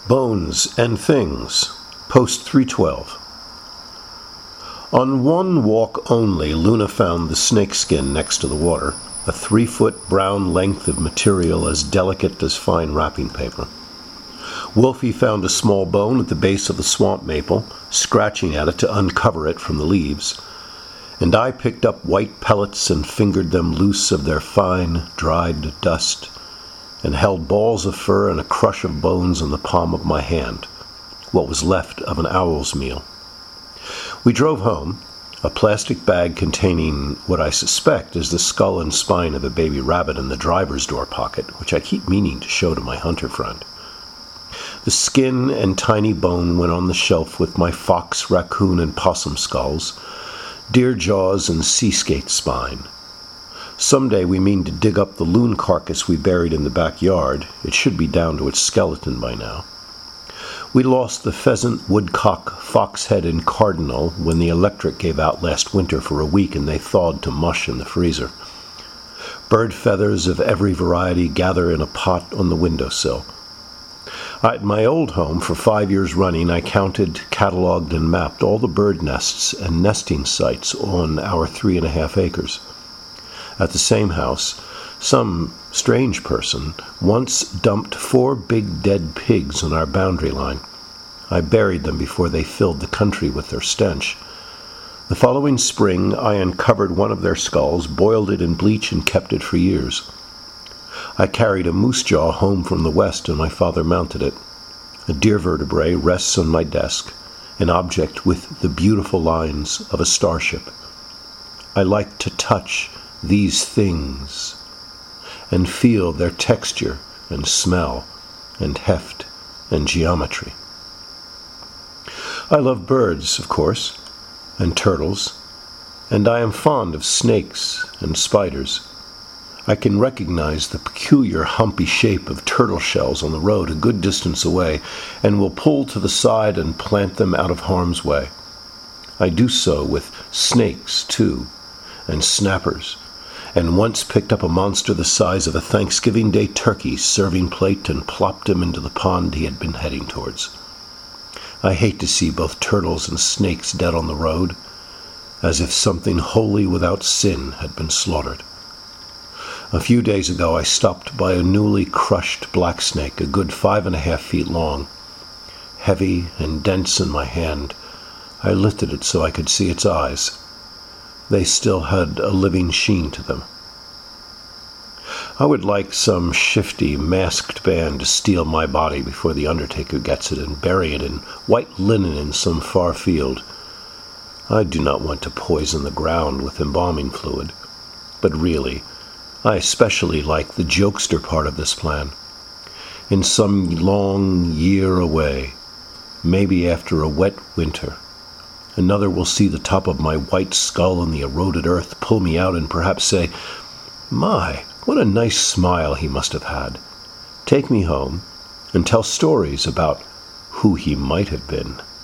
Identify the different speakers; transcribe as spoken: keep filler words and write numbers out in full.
Speaker 1: Bones and Things, Post three twelve. On one walk only, Luna found the snakeskin next to the water, a three-foot brown length of material as delicate as fine wrapping paper. Wolfie found a small bone at the base of the swamp maple, scratching at it to uncover it from the leaves, and I picked up white pellets and fingered them loose of their fine, dried dust, and held balls of fur and a crush of bones in the palm of my hand, what was left of an owl's meal. We drove home, a plastic bag containing what I suspect is the skull and spine of a baby rabbit in the driver's door pocket, which I keep meaning to show to my hunter friend. The skin and tiny bone went on the shelf with my fox, raccoon, and possum skulls, deer jaws, and sea skate spine. Someday we mean to dig up the loon carcass we buried in the backyard. It should be down to its skeleton by now. We lost the pheasant, woodcock, foxhead, and cardinal when the electric gave out last winter for a week and they thawed to mush in the freezer. Bird feathers of every variety gather in a pot on the windowsill. At my old home, for five years running, I counted, cataloged, and mapped all the bird nests and nesting sites on our three and a half acres. At the same house, some strange person once dumped four big dead pigs on our boundary line. I buried them before they filled the country with their stench. The following spring, I uncovered one of their skulls, boiled it in bleach, and kept it for years. I carried a moose jaw home from the west, and my father mounted it. A deer vertebrae rests on my desk, an object with the beautiful lines of a starship. I like to touch these things and feel their texture and smell and heft and geometry. I love birds, of course, and turtles, and I am fond of snakes and spiders. I can recognize the peculiar humpy shape of turtle shells on the road a good distance away, and will pull to the side and plant them out of harm's way. I do so with snakes, too, and snappers, and once picked up a monster the size of a Thanksgiving Day turkey's serving plate and plopped him into the pond he had been heading towards. I hate to see both turtles and snakes dead on the road, as if something wholly without sin had been slaughtered. A few days ago I stopped by a newly crushed black snake, a good five and a half feet long. Heavy and dense in my hand, I lifted it so I could see its eyes. They still had a living sheen to them. I would like some shifty, masked band to steal my body before the undertaker gets it and bury it in white linen in some far field. I do not want to poison the ground with embalming fluid, but really, I especially like the jokester part of this plan. In some long year away, maybe after a wet winter, another will see the top of my white skull in the eroded earth, pull me out, and perhaps say, "My, what a nice smile he must have had." Take me home and tell stories about who he might have been.